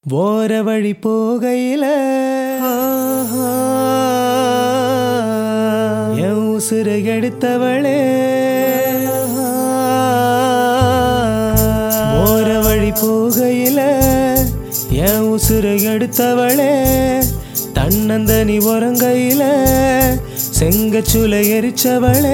போற வழி போகையில என் உசுரை எடுத்தவளே, போற வழி போகையில என் உசுரை எடுத்தவளே, தன்னந்தனி உறங்கையில செங்கச்சுலை எரிச்சவளே.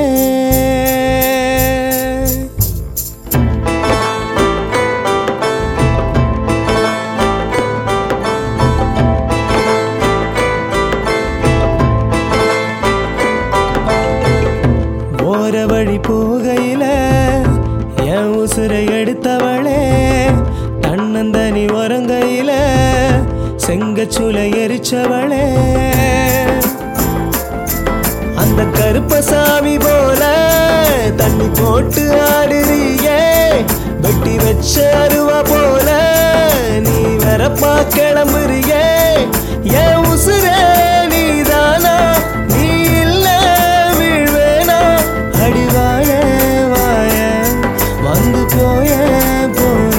போற வழி போகையில என் உசுரை எடுத்தவளே, தன்னந்தனி உறங்கையில செங்கச்சுலை எரிச்சவளே. அந்த கருப்பசாமி போல தண்ணி போட்டு ஆடுறியே, வெட்டி வச்ச அருவா போல நீ வரப்பா கிளம்புறியே. என் உசுரே நீதானா, நீ இல்ல வீழ்வேனா, அடிவாய வாய வந்து போய போய.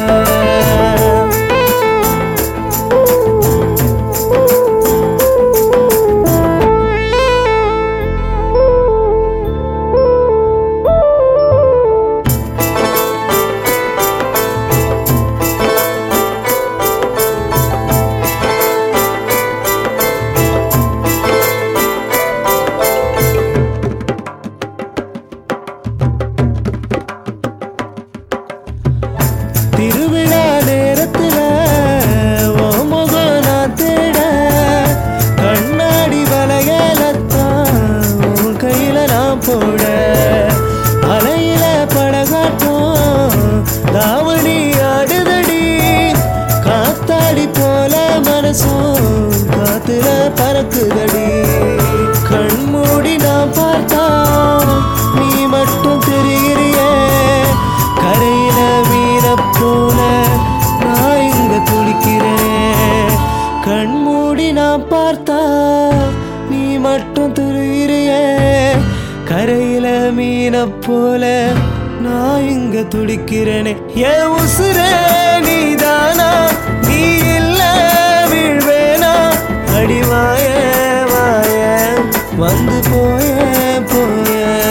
திருவிழா நேரத்துல ஓ முகம் நான் தேட, கண்ணாடி வளையலத்தான் உன் கையில நான் போட. அலையில படகாட்டம் தாவணி ஆடுதடி, காத்தாடி போல மனசும் காத்துல பறக்குதடி. கண்மூடி நான் பார்த்தா நீ மட்டும் தெரிகிறியே, கரையில மீன போல நான் இங்க துடிக்கிறேன். கண்மூடி நான் பார்த்தா நீ மட்டும் துருகிறியே, கரையில மீன போல நான் இங்க துடிக்கிறேனே. என் உசுரே நீதானா, நீ இல்ல வீழ்வேனா, அடிவாய வாய வந்து போய போய.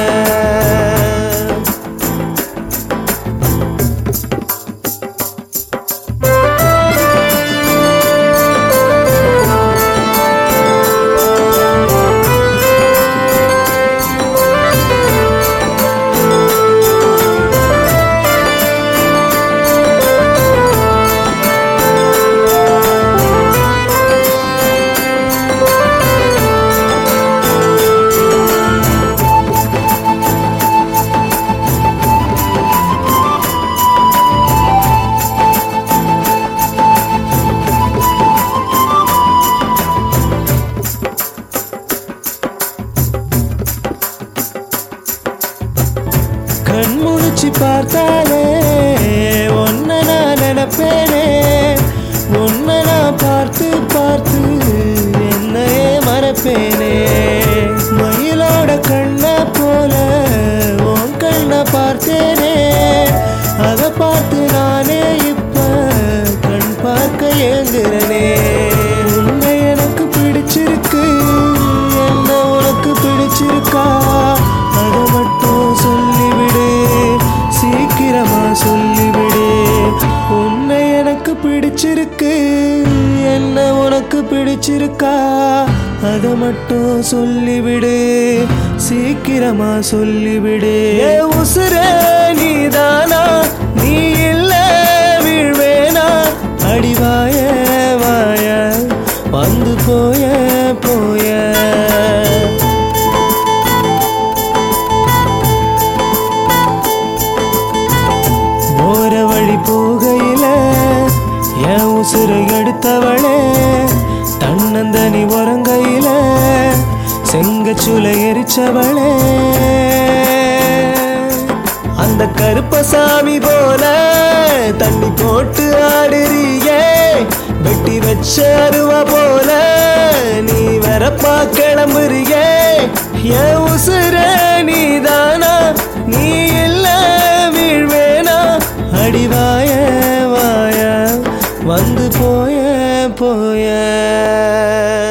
கண் முழிச்சு பார்த்தாலே ஒன்ன நான் நினைப்பேனே, ஒன்ன நான் பார்த்து பார்த்து என்னையே மறப்பேனே. மயிலோட கண்ணை போல உன் கண்ணை பார்த்தேனே, அதை பார்த்து நானே இப்ப கண் பார்க்க ஏங்குறனே. உன்னை எனக்கு பிடிச்சிருக்கு, என்ன உனக்கு பிடிச்சிருக்கா, அதை மட்டும் சொல்லிவிடு, சீக்கிரமா சொல்லிவிடு. உன்னை எனக்கு பிடிச்சிருக்கு, என்ன உனக்கு பிடிச்சிருக்கா, அதை மட்டும் சொல்லிவிடு, சீக்கிரமா சொல்லிவிடு. என் உசுரே நீதானா, நீ இல்ல வீழ்வேனா, அடிவாய வாய வந்து போய போய. போற வழி போகையில என் உசுரை எடுத்தவளே, தன்னந்தனி உறங்கையில செங்கச்சுலை எரிச்சவளே. அந்த கருப்பசாமி போல தண்ணி போட்டு ஆடுறியே, வெட்டி வச்ச அருவா போல நீ வரப்பா கிளம்புறியே. என் உசுரே நீதானா, நீ இல்ல வீழ்வேனா, அடிவாய வாய வந்து போய போய